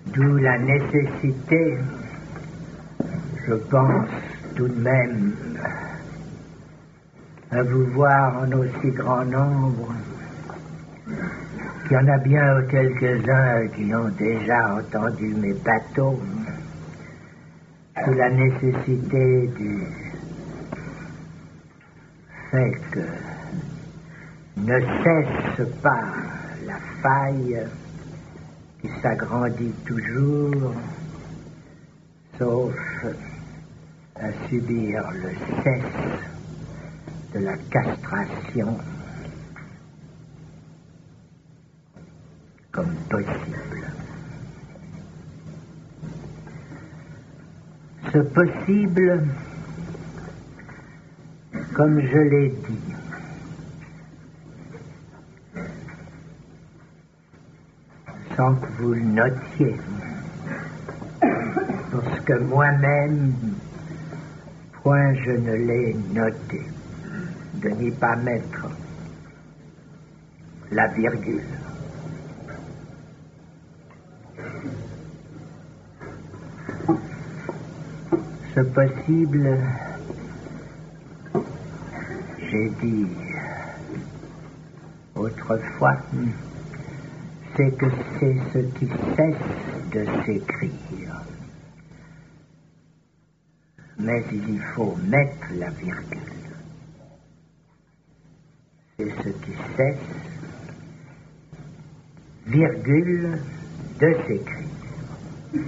D'où la nécessité, je pense tout de même, à vous voir en aussi grand nombre, qu'il y en a bien quelques-uns qui ont déjà entendu mes bateaux, sous la nécessité du fait que ne cesse pas la faille qui s'agrandit toujours, sauf à subir le cesse de la castration comme possible. Ce possible, comme je l'ai dit, sans que vous le notiez, parce que moi-même, point je ne l'ai noté, de n'y pas mettre la virgule. Ce possible, j'ai dit autrefois, c'est que c'est ce qui cesse de s'écrire. Mais il y faut mettre la virgule. C'est ce qui cesse, virgule, de s'écrire.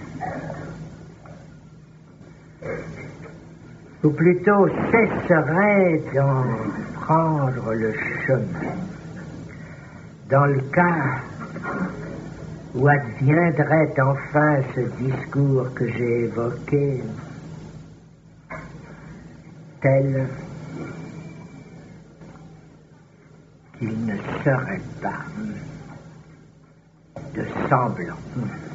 Ou plutôt cesserait d'en prendre le chemin. Dans le cas où adviendrait enfin ce discours que j'ai évoqué, tel qu'il ne serait pas de semblant